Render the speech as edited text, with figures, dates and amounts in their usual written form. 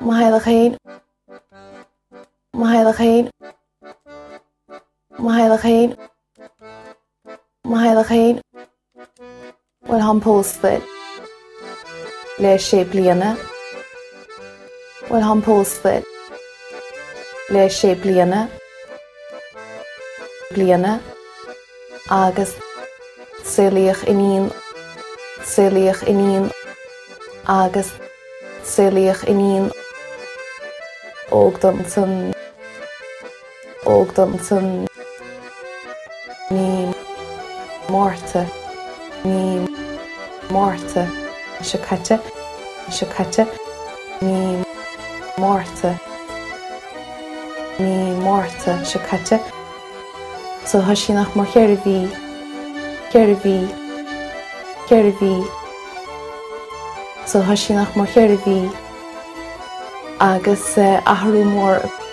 Mahailachéin, Mahailachéin, Mahailachéin, Mahailachéin, Bhfuil hampósfid le sé bliana, Bhfuil hampósfid le sé bliana, bliana, agus silíoch iníon, silíoch iníon, agus silíoch iníon, ógdom san ní mórta, sicate, ní mórta, sicate. So thoisínach mar chéir a bhí, so thoisínach mar chéir a bhí agus athrú mór